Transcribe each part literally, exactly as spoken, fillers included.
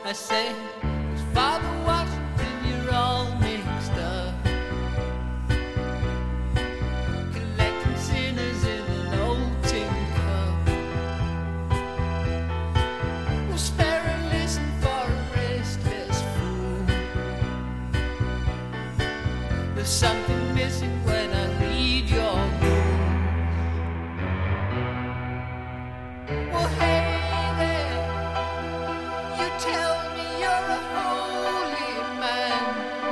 I say, Father Washington, you're all mixed up, collecting sinners in an old tin cup. Well, spare and listen for a restless fool. There's something missing when I read your rules. Well, hey there, you tell me you're a holy man,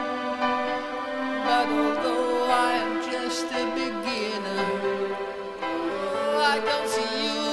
but although I am just a beginner, oh, I don't see you